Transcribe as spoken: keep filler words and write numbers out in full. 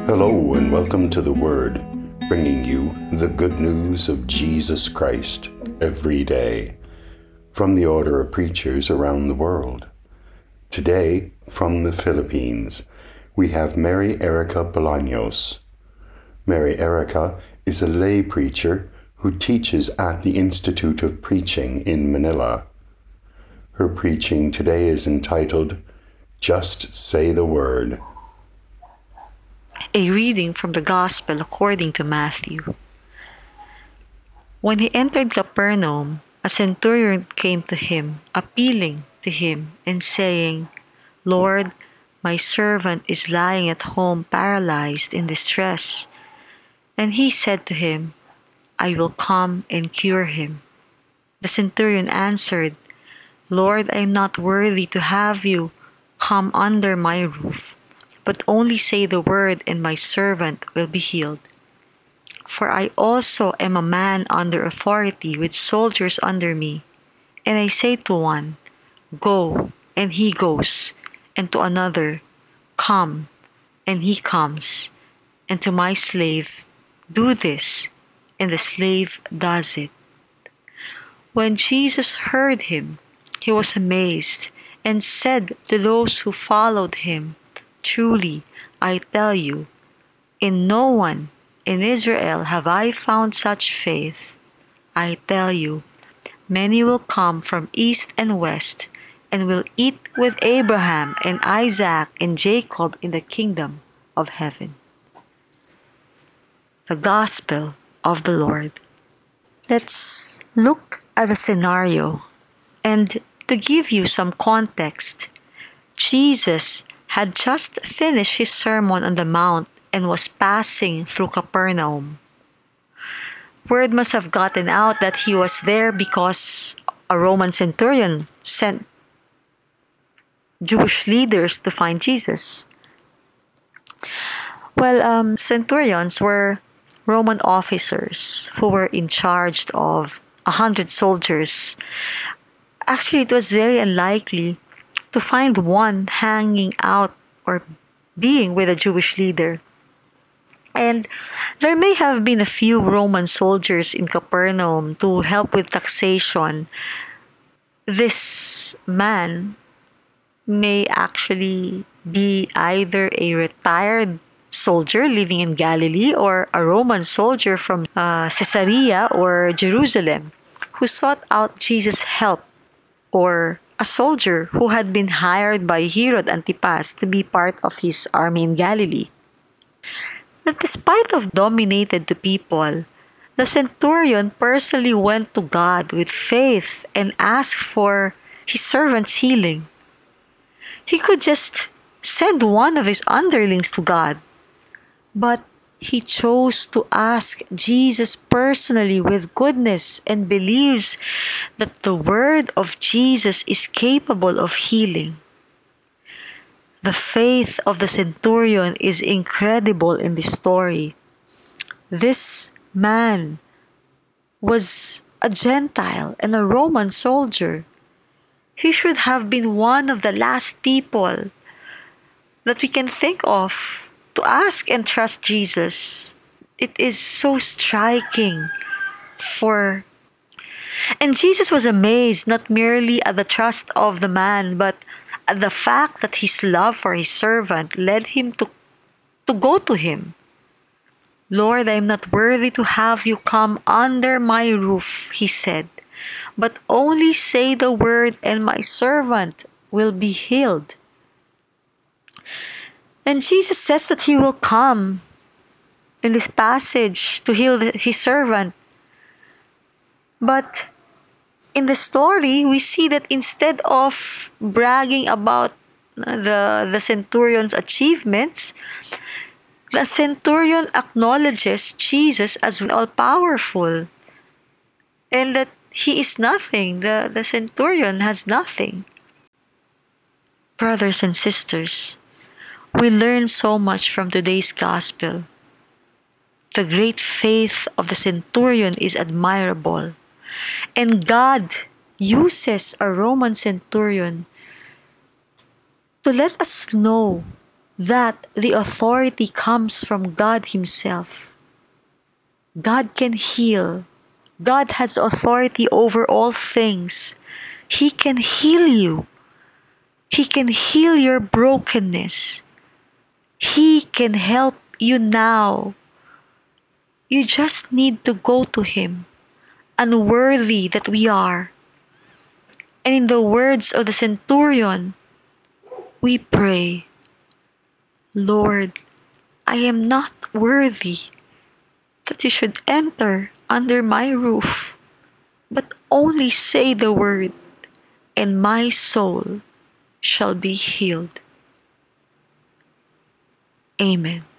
Hello and welcome to The Word, bringing you the good news of Jesus Christ every day from the Order of Preachers around the world. Today, from the Philippines, we have Mary Erica Bolaños. Mary Erica is a lay preacher who teaches at the Institute of Preaching in Manila. Her preaching today is entitled, Just Say the Word. A reading from the Gospel according to Matthew. When he entered Capernaum, a centurion came to him, appealing to him and saying, "Lord, my servant is lying at home paralyzed in distress." And he said to him, "I will come and cure him." The centurion answered, "Lord, I am not worthy to have you come under my roof, but only say the word and my servant will be healed. For I also am a man under authority with soldiers under me. And I say to one, 'Go,' and he goes, and to another, 'Come,' and he comes, and to my slave, 'Do this,' and the slave does it." When Jesus heard him, he was amazed and said to those who followed him, "Truly, I tell you, in no one in Israel have I found such faith. I tell you, many will come from east and west and will eat with Abraham and Isaac and Jacob in the kingdom of heaven." The Gospel of the Lord. Let's look at the scenario. And to give you some context, Jesus had just finished his Sermon on the Mount and was passing through Capernaum. Word must have gotten out that he was there because a Roman centurion sent Jewish leaders to find Jesus. Well, um, centurions were Roman officers who were in charge of a hundred soldiers. Actually, it was very unlikely to find one hanging out or being with a Jewish leader. And there may have been a few Roman soldiers in Capernaum to help with taxation. This man may actually be either a retired soldier living in Galilee or a Roman soldier from uh, Caesarea or Jerusalem who sought out Jesus' help, or a soldier who had been hired by Herod Antipas to be part of his army in Galilee. But despite of dominated to people, the centurion personally went to God with faith and asked for his servant's healing. He could just send one of his underlings to God, but he chose to ask Jesus personally with goodness and believes that the word of Jesus is capable of healing. The faith of the centurion is incredible in this story. This man was a Gentile and a Roman soldier. He should have been one of the last people that we can think of to ask and trust Jesus. It is so striking for and Jesus was amazed not merely at the trust of the man, but at the fact that his love for his servant led him to, to go to him. "Lord, I am not worthy to have you come under my roof," he said, "but only say the word and my servant will be healed." And Jesus says that he will come in this passage to heal his servant. But in the story, we see that instead of bragging about the, the centurion's achievements, the centurion acknowledges Jesus as all-powerful and that he is nothing. The, the centurion has nothing. Brothers and sisters, we learn so much from today's gospel. The great faith of the centurion is admirable. And God uses a Roman centurion to let us know that the authority comes from God Himself. God can heal. God has authority over all things. He can heal you. He can heal your brokenness. He can help you now. You just need to go to Him, unworthy that we are. And in the words of the centurion, we pray, Lord, I am not worthy that you should enter under my roof, but only say the word, and my soul shall be healed. Amen.